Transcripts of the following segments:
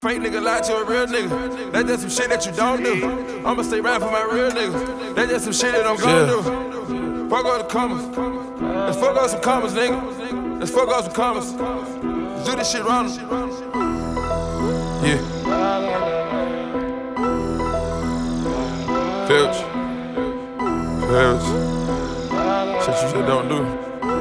Fake nigga lie to a real nigga. That's just some shit that you don't do. I'ma stay right for my real nigga. That's just some shit that I'm gon' do. Fuck all the commas. Let's fuck up some commas, nigga. Let's fuck up some commas. Let's do this shit wrong. Yeah. Filch. Shit you just don't do.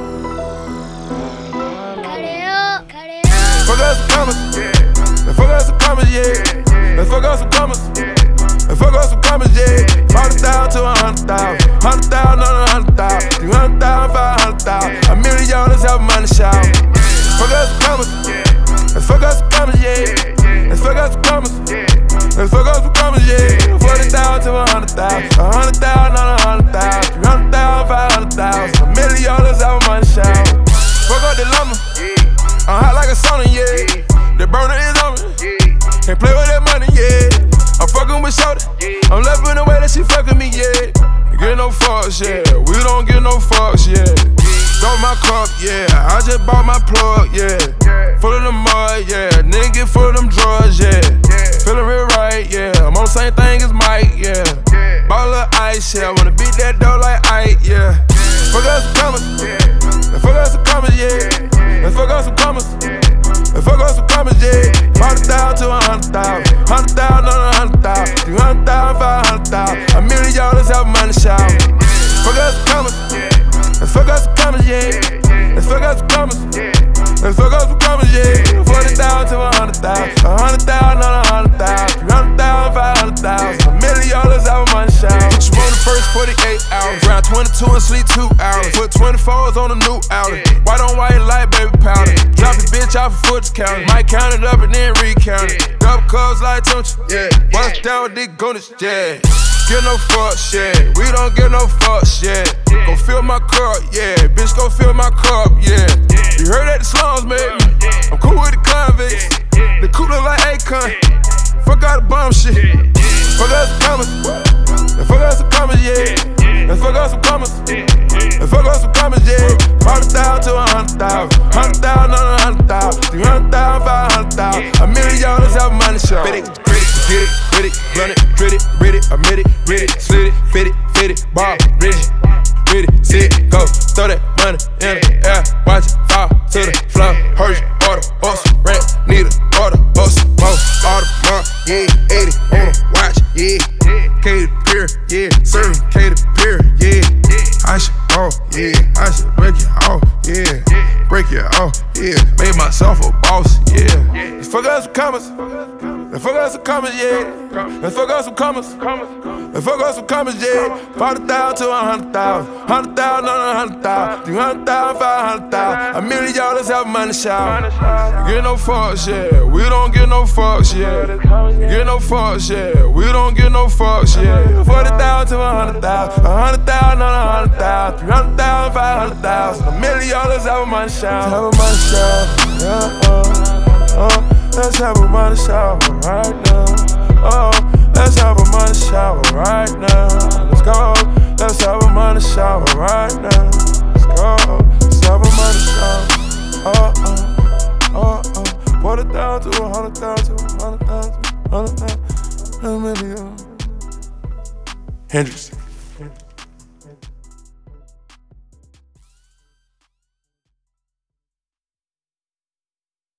Fuck up some commas. Let's fuck up some commas, yeah. Let's fuck up some commas. Let's fuck up some commas, yeah. 40,000 to 100,000. 100,000 on 100,000. 300,000, 500,000. $1 million, let's have money shout. Fuck up some commas. Let's fuck up some commas, yeah. Let's fuck up some commas. Let's fuck up some commas, yeah. 40,000 to 100,000. 100,000 on 100,000. 300,000, 500,000. $1 million, let's have money shout. Fuck up the lumber. I'm hot like a sauna, yeah. The burner is on me. Can't play with that money, yeah. I'm fucking with shorty. I'm loving the way that she fucking me, yeah. Get no fucks, yeah. We don't get no fucks, yeah. Throw my cup, yeah. I just bought my plug, yeah. Full of the mud, yeah. Nigga get full of them drugs, yeah. Feeling real right, yeah. I'm on the same thing as Mike, yeah. Ball of ice, yeah. I wanna beat that dough like Ike, yeah. Fuck up some commas. Let's fuck up some commas, yeah. Let's fuck up some commas. Let's fuck up some commas, yeah. 40,000 to 100,000. 100,000 on 100,000. 300,000, 500,000. $1 million, let's have money shout. Fuck up some commas. Let's fuck up some commas, yeah. Let's fuck up some commas. Let's fuck up some commas, yeah. 40,000 to 100,000. 100,000 on 100,000. 300,000, 500,000. $1 million, let's have money shout. Put you on the first 48 hours. Round 22 and sleep 2 hours. Put 24s on the new outlet. White on white like baby powder. Drop the bitch off a foot counter. Might count it up and then recount it. Double cups like Tunch, yeah. Bust down with Dick Gunners, yeah. Get no fucks, yeah. We don't get no fucks, yeah. Go fill my cup, yeah. Bitch, go fill my cup, yeah. You heard that the slums made me. I'm cool with the convicts. The cool look like Akon. Fuck out the bum shit. Fuck out some commas. Let's fuck out some commas, yeah. Let's fuck out some commas. Let's fuck out some commas, yeah. 40,000 to 100,000. 100,000 on 100,000. 300,000, 500,000. $1 million, let's have money show. Fit it, grit it, get it, grit it, blunt it, grit it, read it, admit it, read it, slit it, fit it, ball, rigid, read it, sit it, go. Throw that money in the air, watch it fall to the floor. Hurry, order, bus, rent, need a order, bus, boss, order, mark, yeah, 80 on a watch, yeah. K to pier, yeah, serving K to pier, yeah. I should off, yeah, I should break it off, yeah. Break it off, yeah. Made myself a boss, yeah. Let's fuck up some commas. Let's fuck up some commas, yeah. Let's fuck up some commas. Let's fuck up some commas, yeah. 40,000 to 100,000. 100,000 on 100,000. 300,000, 500,000. $1 million, let's have money shout. Get no fucks, yeah. We don't get no fucks, yeah. Get no fucks, yeah. We don't get no fucks, yeah. 40,000 to 100,000. 100,000 on 100,000. 300,000, 500,000. $1 million, let's have money shout. Have a money shout, yeah. Let's have a money shower right now. Oh, let's have a money shower right now. Let's go. Let's have a money shower right now. Let's go. Let's have a money shower. 40,000 to 100,000. 100,000. 100,000. $1 million. Hendrix.